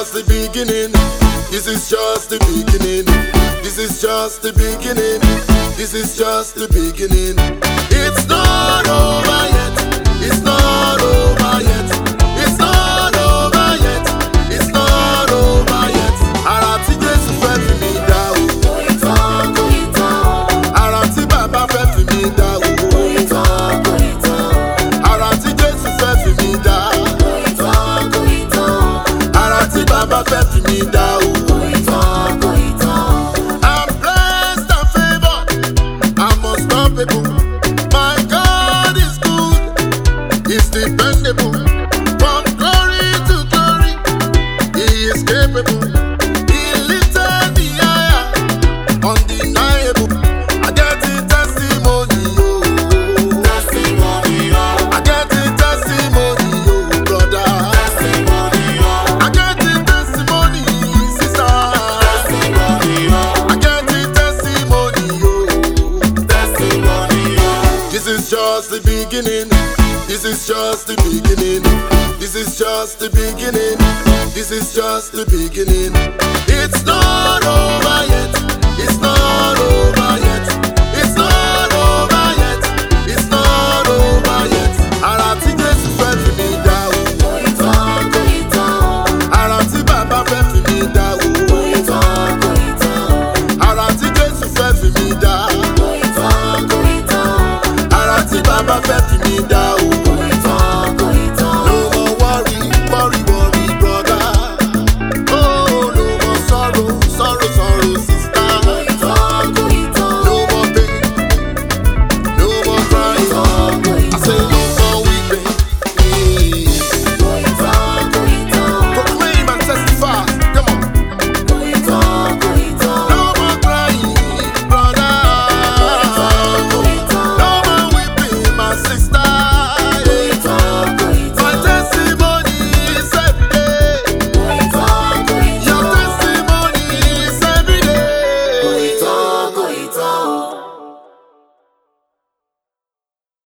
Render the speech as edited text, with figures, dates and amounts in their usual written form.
just the beginning. This is just the beginning. This is just the beginning. This is just the beginning. It's not over yet. It's not over yet. It's not over yet. It's not over yet. Ara tí Jésù fẹ́ fi mi dá o. Ara tí Bàbá fẹ́ fi mi dá o. Ara tí Jésù fẹ́ fi mi dá. Ara tí Bàbá fẹ́ fi mi dá o. I'm blessed and favored. I'm unstoppable. My God is good. He's dependable. From glory to glory, He is capable. He lifted me higher, undeniable. I get the testimony, oh. I get the testimony, oh, brother. I get the testimony, sister. I get the testimony, oh. This is just the beginning. This is just the beginning. This is just the beginning. This is just the beginning. It's not over yet. It's not over.